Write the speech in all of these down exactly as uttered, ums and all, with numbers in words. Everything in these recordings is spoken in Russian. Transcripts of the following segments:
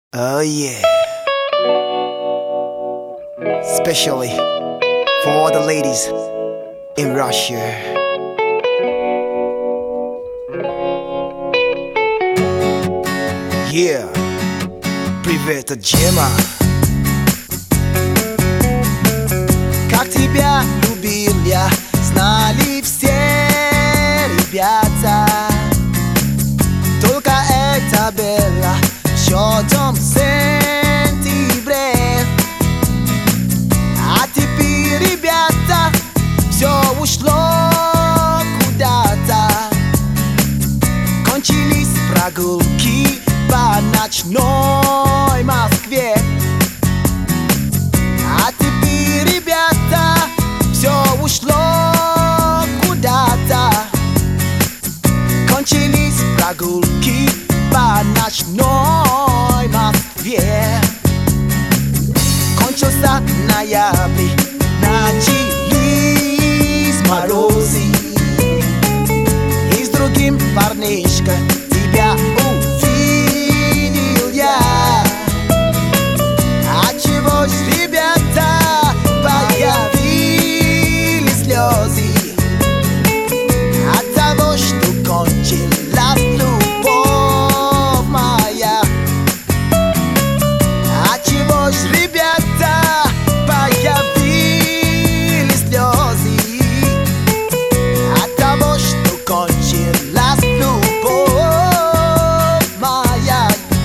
Oh yeah. Especially for all the ladies in Russia. Yeah. Привет, Джема. Как тебя любил я, знали все ребята. Только это было в четвертом сентябре. А теперь, ребята, все ушло куда-то. Кончились прогулки по ночной Москве. А теперь, ребята, все ушло куда-то. Кончились прогулки по ночной Москве. Кончился ноябрь, начались морозы. И с другим парнишкой тебя увидел я. Отчего ж, ребята, появились слезы? От того, что кончилась любовь моя. Отчего ж, ребята, появились слезы? От того, что кончилась любовь моя.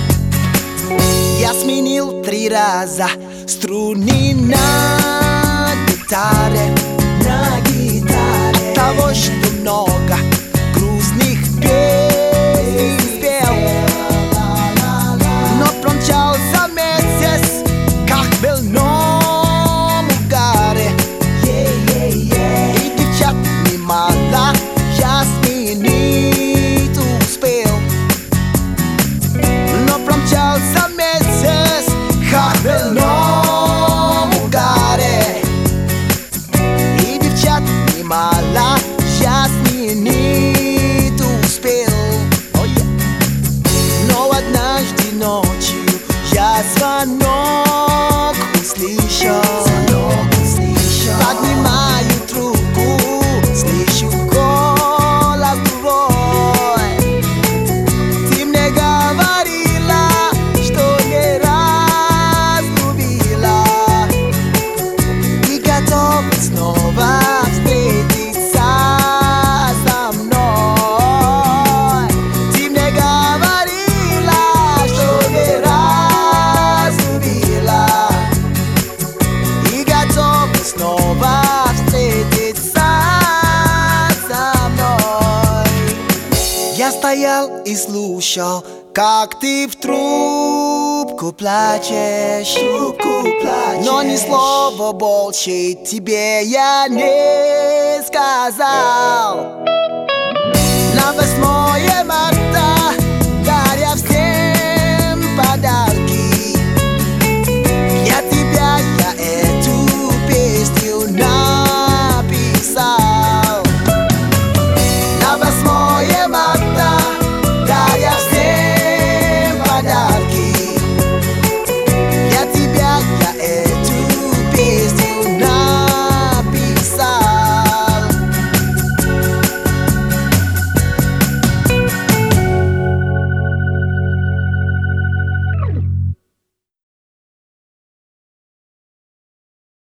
Я сменил три раза струны на гитаре, на гитаре. От того, что много грустных песен спел. Но промчался месяц, как в больном угаре. И девчат немало я сменить успел. Но промчался месяц, как в больном угаре. И девчат немало я сменить успел. Oh, yeah. Но однажды ночью я звонок услышал. Поднимаю трубку, слышу голос твой. Ты мне говорила, что не раз любила и готова снова встретиться со мной. Ты мне говорила, что не раз любила и готова снова встретиться со мной. Я стоял и слушал, как ты в трубку плачешь, трубку плачешь. Но ни слова больше тебе я не сказал. На восьмое марта